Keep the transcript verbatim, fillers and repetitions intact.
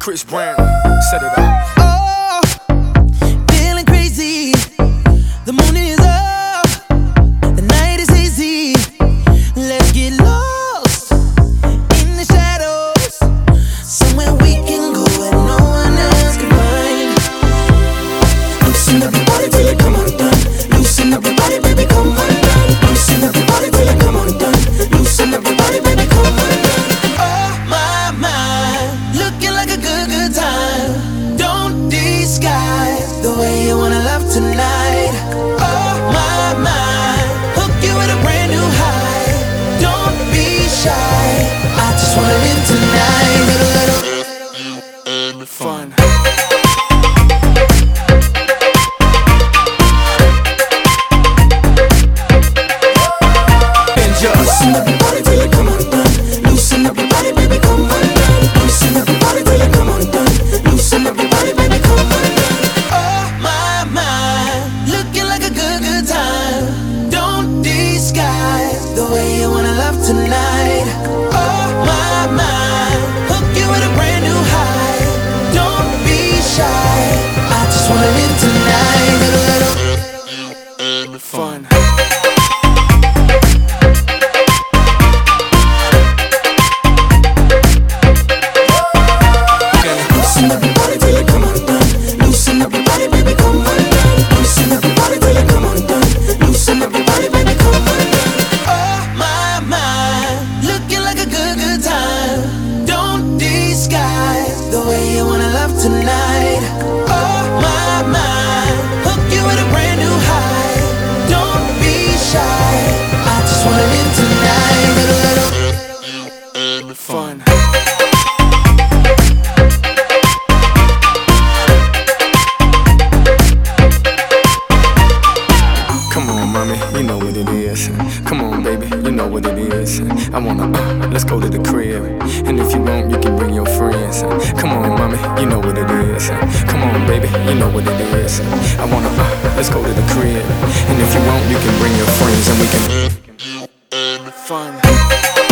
Chris Brown, set it up. Oh, feeling crazy. The moon is up, the night is hazy. Let's get lost in the shadows, somewhere we can go and no one else can find. Loosen up your body till it come undone. Loosen up your body, baby, come undone. Loosen up your body till it come undone. Loosen up your body, baby, come undone. Oh my, my, looking like a good, good time. Don't disguise the way you wanna love tonight. Oh my, my, hook you with a brand new high. Don't be shy, I just wanna live tonight. Little, little Fun. Loosen up your body till it come undone. Loosen up your body, baby, come undone. Loosen up your body till it come undone. Loosen up your body, baby, come undone. Oh my, my, looking like a good, good time. Don't disguise the way you wanna love tonight. Oh my, my, hook you with a brand new high. Don't be shy, I just wanna live tonight. Little, little Fun. Loosen up your body till it come undone. Loosen up your body, baby, come undone. Loosen up your body till it come undone. Loosen up your body, baby, come undone. Oh my, my, looking like a good, good time. Don't disguise the way you wanna love tonight. Oh my, my, hook you with a brand new high. Don't be shy, I just wanna live tonight. Little, little Fun. Come on, mommy, you know what it is. Come on, baby, you know what it is. I wanna, uh, let's go to the crib. And if you want, you can bring your friends. Come on, mommy, you know what it is. Come on, baby, you know what it is. I wanna, uh, let's go to the crib. And if you want, you can bring your friends and we can. Fun.